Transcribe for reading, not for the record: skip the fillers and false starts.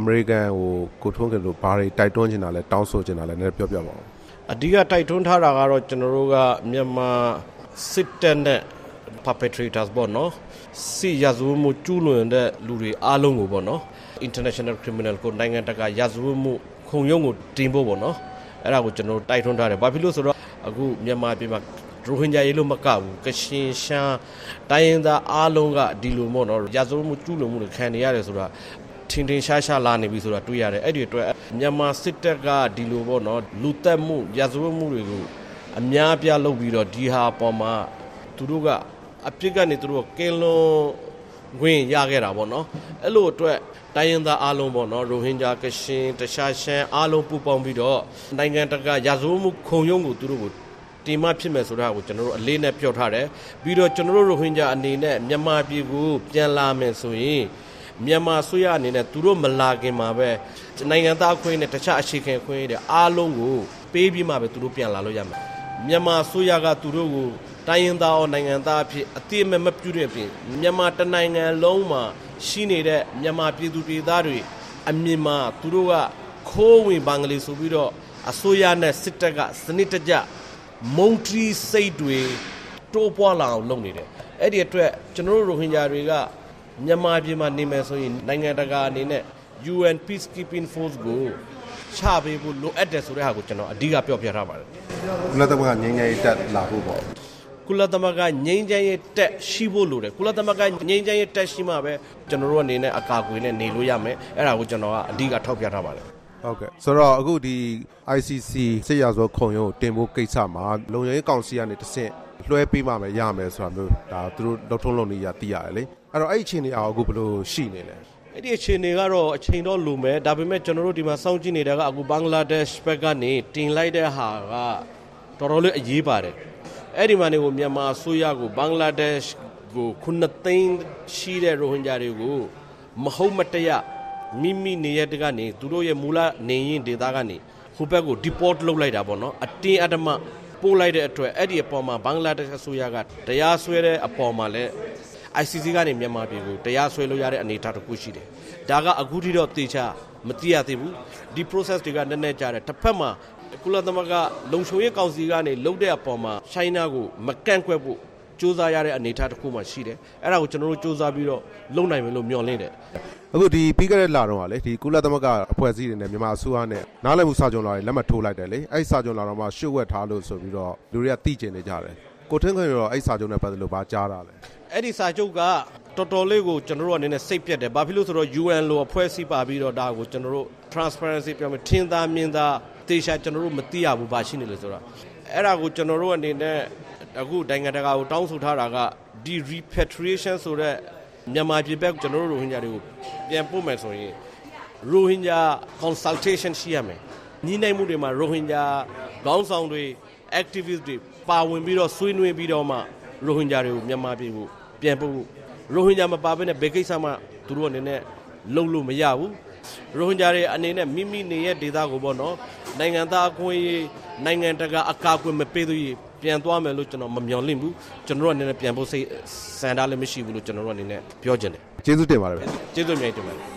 American ကိုထွန်းကလို့ဘာတွေတိုက်တွန်းနေတာလဲတောင်းဆိုနေတာလဲနည်းပြောပြပါဦးအဓိကတိုက်တွန်းထားတာကတော့ကျွန်တော်တို့ကမြန်မာစစ်တပ်နဲ့ perpetrators ပေါ့နော်စီရာဇဝမှုကျူးလွန်တဲ့လူတွေအားလုံးကိုပေါ့နော် International Criminal ကိုနိုင်ငံတကာရာဇဝမှုခုံရုံးကိုတင်ဖို့ပေါ့နော်အဲ့ဒါကိုကျွန်တော်တို့တိုက်တွန်းထားတယ်ဘာဖြစ်လို့ဆိုတော့အခုမြန်မာပြည်မှာရိုဟင်ဂျာရေးလို့မကဘူးကချင်ရှမ်းတိုင်းရင်းသားအားလုံးကဒီလိုပေါ့နော်ရာဇဝမှုကျူးလွန်မှုတွေခံနေရတယ်ဆိုတာထင်ထင်ရှားရှားလာနေပြီဆိုတာတွေ့ရတယ်အဲ့ဒီအတွက်မြန်မာစစ်တပ်ကဒီလိုပေါ့နော်လူသက်မှုရာဇဝမှုတွေကိုအများပြလုပ်ပြီးတော့ဒီဟာပေါ်မှာသူတို့ကအပြစ်ကနေသူတို့ကင်းလွန်ဝင်ရခဲ့တာပေါ့နော်အဲ့လိုအတွက်တိုင်းရင်းသားအားလုံးပေါ့နော်ရိုဟင်ဂျာကချင်တခြားရှမ်းအားလုံးပူးပေါင်းပြီးတော့နိုင်ငံတကာရာဇဝမှုခုံရုံးကိုသူတို့ကိုတင်မဖြစ်မယ်ဆိုတာကိုကျွန်တော်တို့အလေးနဲ့ပြောထားတယ်ပြီးတော့ကျွန်တော်တို့ရိုဟင်ဂျာအနေနဲ့မြန်မာပြည်ကိုပြန်လာမယ်ဆိုရင်မြန်မာဆွေရအနေနဲ့သူတို့မလာခင်မှာပဲနိုင်ငံသားအခွင့်နဲ့တခြားအခြေခံအခွင့်တွေအားလုံးကိုပေးပြီးမှပဲသူတို့ပြန်လာလို့ရမယ်မြန်မာဆွေရကသူတို့ကိုတိုင်းရင်းသားနိုင်ငံသားအဖြစ်အတိအမဲ့မပြုတဲ့အပြင်မြန်မာတနိုင်ငံလုံးမှာရှိနေတဲ့မြန်မာပြည်သူပြည်သားတွေအမြင်မှာသူတို့ကခိုးဝင်ဘင်္ဂလီဆိုပြီးတော့အစိုးရနဲ့စစ်တပ်ကစနစ်တကျမုံထရီစိတ်တွေတိုးပွားလာအောင်လုပ်နေတယ်အဲ့ဒီအတွက်ကျွန်တော်တို့ရိုဟင်ဂျာတွေကမြန်မာပြည်မှာနေမယ်ဆိုရင်နိုင်ငံတကာအနေနဲ့ UN Peacekeeping Force ကိုချပေးဖို့လိုအပ်တယ်ဆိုတဲ့ဟာကိုကျွန်တော်အဓိကပြောပြထားပါတယ်ကုလသမဂ္ဂငြိမ်းချမ်းရေးတက်လာဖို့ပေါ့ကုလသမဂ္ဂငြိမ်းချမ်းရေးတက်ရှိဖို့လိုတယ်ကုလသမဂ္ဂငြိမ်းချမ်းရေးတက်ရှိမှပဲကျွန်တော်တို့အနေနဲ့အကာအကွယ်နဲ့နေလို့ရမယ်အဲ့ဒါကိုကျွန်တော်ကအဓိကထောက်ပြထားပါတယ်ဟုတ်ကဲ့ဆိုတော့အခုဒီ ICC စစ်ရာဇဝခုံရုံးတင်ဖို့ကိစ္စမှာလုံခြုံရေးကောင်စီကနေတဆင့်လွှဲပေးမှမယ်ရမယ်ဆိုတာမျိုးဒါသူတို့လှုပ်ထုံးလုပ်နေရသိရတယ်လေအဲ့တော့အဲ့ဒီအခြေအနေအောင်အခုဘယ်လိုရှိနေလဲအဲ့ဒီအခြေအနေကတော့အချိန်တော့လိုမယ်ဒါပေမဲ့ကျွန်တော်တို့ဒီမှာစောင့်ကြည့်နေတာကအခုဘင်္ဂလားဒေ့ရှ်ဘက်ကနေတင်လိုက်တဲ့ဟာကတော်တော်လေးအရေးပါတယ်အဲ့ဒီမှာနေကိုမြန်မာအစိုးရကိုဘင်္ဂလားဒေ့ရှ်ကို9သိန်းရှိတဲ့ရိုဟင်ဂျာတွေကိုမဟုတ်မတရားမိမိနေရတဲ့ကနေသူတို့ရဲ့မူလနေရင်ဒေသကနေဟိုဘက်ကို deport လုပ်လိုက်တာပေါ့နော်အတင်းအဓမ္မပို့လိုက်တဲ့အတွက်အဲ့ဒီအပေါ်မှာဘင်္ဂလားဒေ့ရှ်အစိုးရကတရားစွဲတဲ့အပေါ်မှာလည်း ICC ကနေမြန်မာပြည်ကိုတရားစွဲလို့ရတဲ့အနေအထားတစ်ခုရှိတယ်ဒါကအခုထိတော့တေချာမသိရသေးဘူးဒီ process တွေကနည်းနည်းကြာတယ်တစ်ဖက်မှာကုလသမဂ္ဂလုံခြုံရေးကောင်စီကနေလုပ်တဲ့အပေါ်မှာ China ကိုမကန့်ကွက်ဖို့စူးစမ်းရတဲ့အနေအထားတစ်ခုမှရှိတယ်အဲ့ဒါကိုကျွန်တော်တို့စူးစမ်းပြီးတော့လုပ်နိုင်မယ်လို့မျှော်လင့်တယ်အခုဒီပြီးခဲ့တဲ့လတော့လေဒီကုလသမဂ္ဂအဖွဲ့အစည်းတွေနဲ့မြန်မာအစိုးရနဲ့နားလည်မှုစာချုပ်လာတွေလက်မှတ်ထိုးလိုက်တယ်လေအဲ့စာချုပ်လာတော့မှရှုပ်ဝက်ထားလို့ဆိုပြီးတော့လူတွေကသိကျင်နေကြတယ်ကိုထင်းခွင်ရောအဲ့စာချုပ်နဲ့ပတ်သက်လို့ဗာကြားတာလဲအဲ့ဒီစာချုပ်ကတော်တော်လေးကိုကျွန်တော်တို့အနေနဲ့စိတ်ပြတ်တယ်ဘာဖြစ်လို့ဆိုတော့ UN လိုအဖွဲ့အစည်းပါပြီးတော့ဒါကိုကျွန်တော်တို့ transparency ပြောမယ်ထင်သာမြင်သာတေချာကျွန်တော်တို့မသိရဘူးဘာရှိနေလဲဆိုတော့အဲ့ဒါကိုကျွန်တော်တို့အနေနဲ့အခုနိုင်ငံတကာကိုတောင်းဆိုထားတာကဒီ repatriation ဆိုတဲ့မြန်မာပြည်ဘက်ကျွန်တော်တို့ရိုဟင်ဂျာတွေကိုပြန်ပို့မယ်ဆိုရင်ရိုဟင်ဂျာ consultation ရှိရမယ်ညီနိုင်မှုတွေမှာရိုဟင်ဂျာခေါင်းဆောင်တွေ activist တွေပါဝင်ပြီးတော့ဆွေးနွေးပြီးတော့မှရိုဟင်ဂျာတွေကိုမြန်မာပြည်ကိုပြန်ပို့ရိုဟင်ဂျာမပါဘဲနဲ့ဘယ်ကိစ္စမှသူတို့အနေနဲ့လုပ်လို့မရဘူးရိုဟင်ဂျာတွေအနေနဲ့မိမိနေရဲ့ဒေသကိုပေါ့နော်နိုင်ငံသားအခွင့်အရေးနိုင်ငံတကာအကာအကွယ်မပေးသေးရင်ပြန်သွားမယ်လို့ကျွန်တော်မမျှော်လင့်ဘူးကျွန်တော်တို့အနေနဲ့ပြန်ဖို့စိတ်စံတာလည်းမရှိဘူးလို့ကျွန်တော်တို့အနေနဲ့ပြောချင်တယ်ကျေးဇူးတင်ပါတယ်ကျေးဇူးအများကြီးတင်ပါတယ်